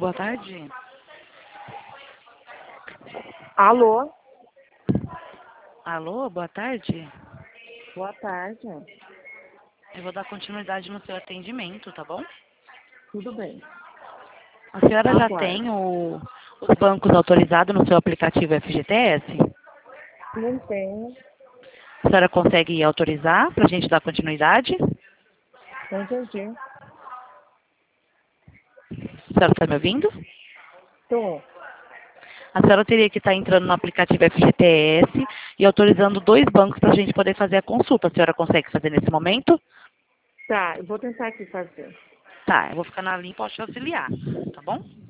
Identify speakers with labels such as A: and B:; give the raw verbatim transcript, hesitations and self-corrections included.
A: boa tarde.
B: Alô?
A: Alô, boa tarde.
B: Boa tarde.
A: Eu vou dar continuidade no seu atendimento, tá bom?
B: Tudo bem.
A: A senhora já
B: Aguardo.
A: tem o, os bancos autorizados no seu aplicativo F G T S?
B: Não tenho.
A: A senhora consegue autorizar para a gente dar continuidade?
B: Não entendi.
A: A senhora está me ouvindo?
B: Tô.
A: A senhora teria que estar entrando no aplicativo F G T S e autorizando dois bancos para a gente poder fazer a consulta. A senhora consegue fazer nesse momento?
B: Tá, eu vou tentar aqui fazer.
A: Tá, eu vou ficar na linha e posso te auxiliar, tá bom?